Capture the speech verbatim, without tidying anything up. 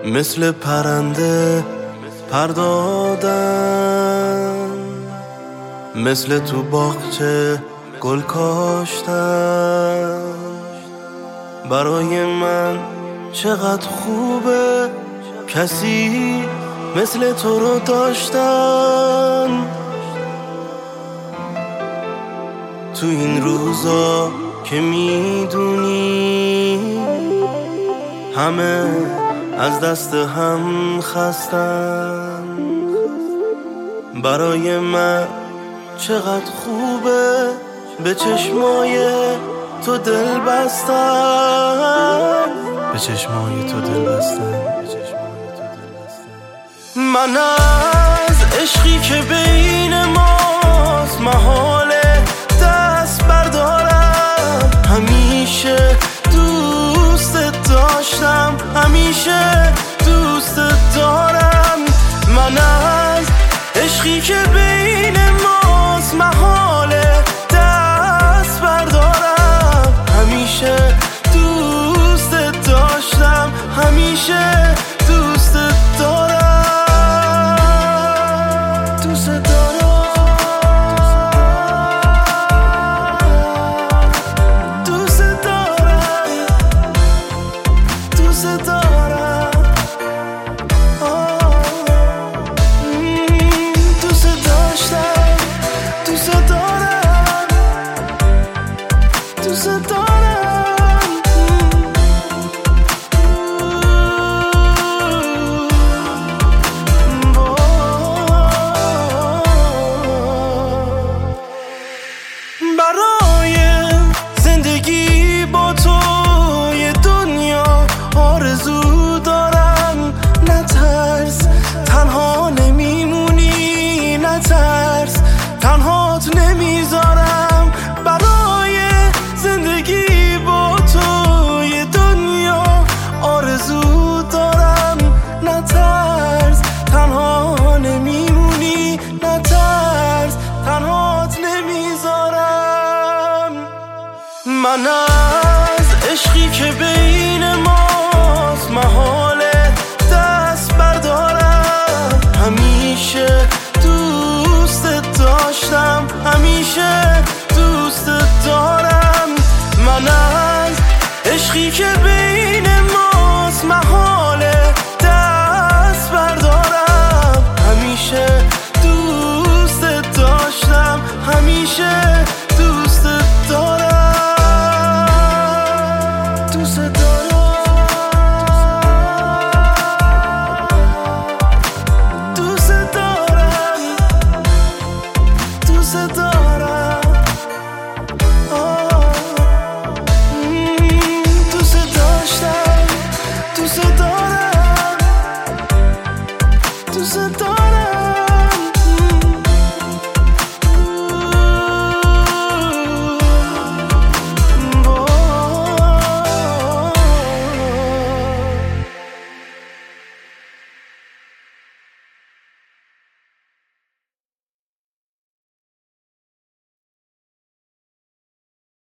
مثل پرنده پر دادن، مثل تو باغچه گل کاشتن. برای من چقدر خوبه کسی مثل تو رو داشتن. تو این روزا که میدونی همه از دست هم خستن، برای من چقدر خوبه به چشمای تو دل بستن، به چشمای تو دل بستن. من از عشقی که بین ماست محاله دست بردارم. همیشه دوست داشتم، همیشه دوست دارم. من از عشقی که بین ماست محاله دست بردارم. همیشه دوست داشتم، همیشه دوست دارم. دوست دارم، دوست دارم، دوست دارم. دوست داشتم، دوست دارم، دوست دارم. برای زندگی با تو یه دنیا آرزو دارم. نترس تنها نمیمونی، نترس تنهات نمیذارم. برای زندگی با تو یه دنیا آرزو دارم. نترس تنها نمیمونی، نترس تنهات نمیذارم. من از عشقی که بین ماست محاله دست بردارم. همیشه دوست داشتم، همیشه دوست دارم. من از عشقی که بین ماست محاله دست بردارم. همیشه دوست داشتم، همیشه دوست دارم. دوست دارم، دوست دارم، دوست دارم. آه. مم. دوست داشتم، دوست دارم، دوست دارم.